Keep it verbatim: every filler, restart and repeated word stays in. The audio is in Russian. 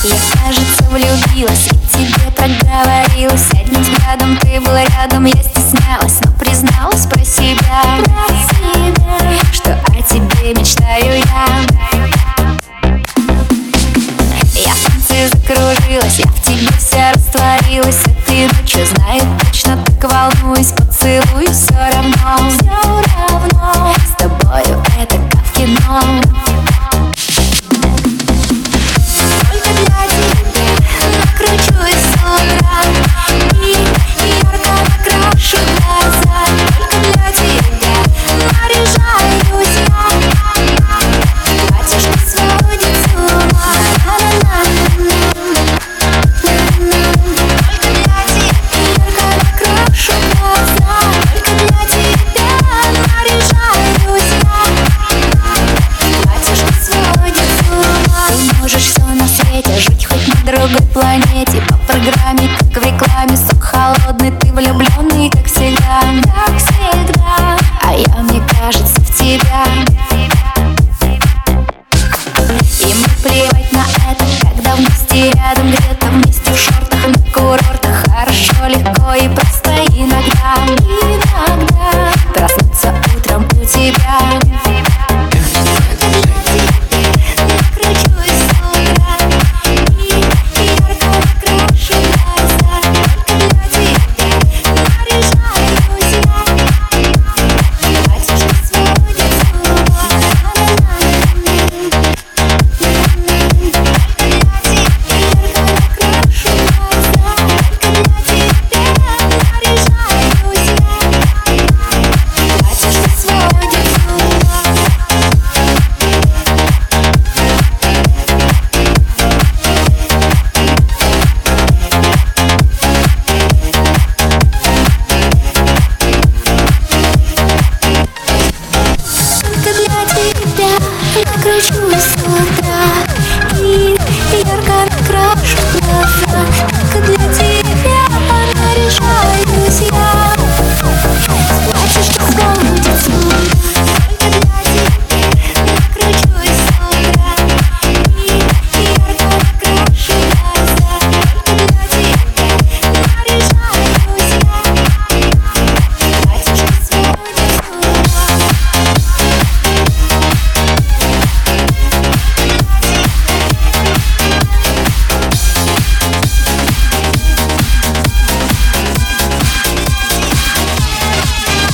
Я, кажется, влюбилась, я тебе проговорилась. Одним взглядом ты была рядом, я стеснялась, но призналась про себя, про себя, что о тебе мечтаю я. Я в танце закружилась, я в тебе вся растворилась. Этой ночью, знаю точно, так волнуюсь, поцелую все равно, все равно. С тобою это как в кино. Жить хоть на другой планете, по программе, как в рекламе. Сок холодный, ты влюбленный, как всегда, как всегда. А я, мне кажется, в тебя. И мне плевать на